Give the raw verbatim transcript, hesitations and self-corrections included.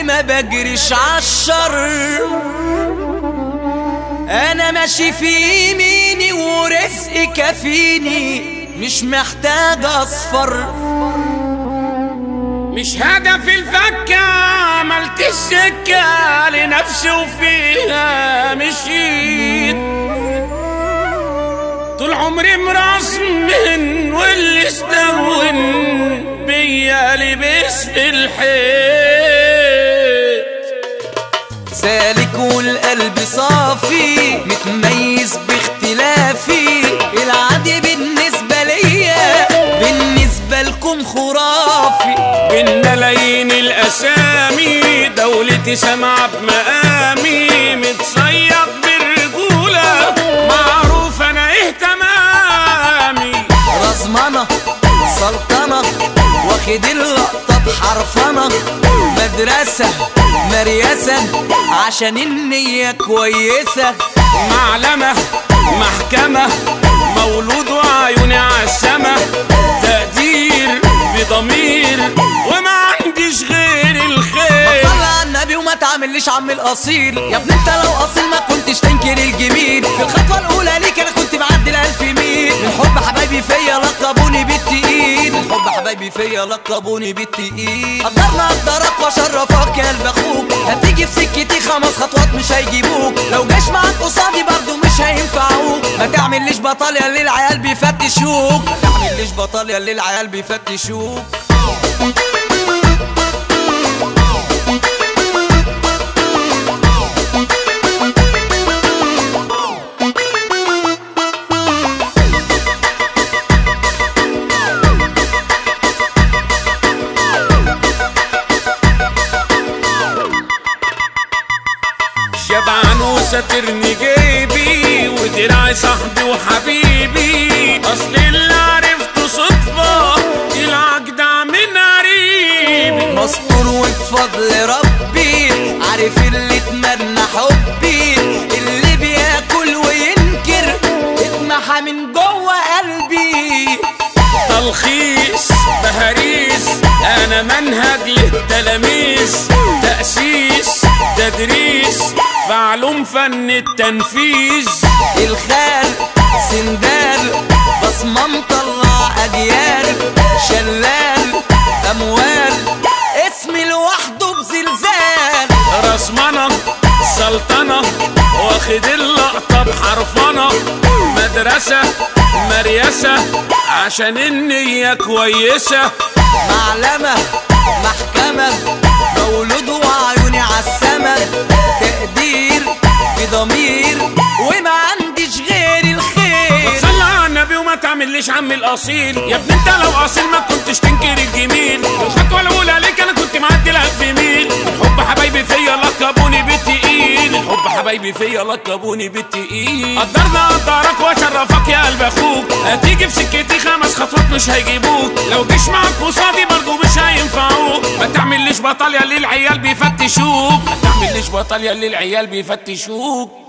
وما بجريش عالشر، انا ماشي في يميني ورزقي كفيني مش محتاج اصفر. مش هدف الفكة، عملت السكة لنفسي وفيها مشيت. طول عمري مرسمن واللي استهون بيا لبس في الحيط. سالك والقلب صافي متميز باختلافي، العادي بالنسبة ليا بالنسبة لكم خرافي. بين ملايين الأسامي دولتي سامعة بمقامي، متصيد بالرجولة معروف أنا إيه تمامي. رزمنة سلطنة واخد اللقطة بحرفنة، مدرسة مريسة عشان النية كويسة. معلمة محكمة مولود وعيوني عالسما، تقدير بضمير وما عنديش غير الخير. صلي على النبي وما تعمليش عم الاصيل، يا ابني انت لو اصيل ما كنتش تنكر الجميل. في الخطوة الاولى ليك انا كنت معدي الالف ميل، من حب حبايبي فيا لقبوني بالتقيل، من حب حبايبي فيا لقبوني بالتقيل. قدرنا اقدرك واشرفك يا قلب اخوك، هتيجي في سكتي خمس خطوات مش هيجيبوك، لو جاش معاك قصادي برضو مش هينفعوك. ما تعمليش بطل يا اللي العيال بيفتشوك، ما تعمليش بطل يا اللي العيال بيفتشوك. شبعان وساترني جيبي ودراعي صاحبي وحبيبي، اصل اللي عرفته صدفة العجدع من قريبي. مستور وبفضل ربي عارف اللي اتمنى حبي، اللي بياكل وينكر اتمحى من جوه قلبي. تلخيص بهاريس انا منهج للتلاميذ، تأسيس تدريس في علوم فن التنفيذ. الخال سندال بصمة مطلع اجيال، شلال اموال اسمي لوحده بزلزال. رسمنة سلطنة واخد اللقطة بحرفنة، مدرسة مريسة عشان النية كويسة. معلمة محكمة مولود وعيوني عالسما، تقدير بضمير وما عنديش غير الخير. صلي على النبي وما تعمليش عم الاصيل، يا ابني انت لو اصيل ما كنتش تنكر الجميل. الخطوة الاولى ليك انا كنت معدي الالف ميل، الحب حبايبي فيا لقبوني بالتقيل، الحب حبايبي فيا لقبوني بالتقيل. قدرنا اقدرك واشرفك يا قلب اخوك، هتيجي في سكتي خمس خطوات مش هيجيبوك، لو جيش معاك قصادي برضو مش هينفعوك. ما تعمليش بطل يا اللي العيال بيفتشوك، ما تعمليش بطل يا اللي العيال بيفتشوك.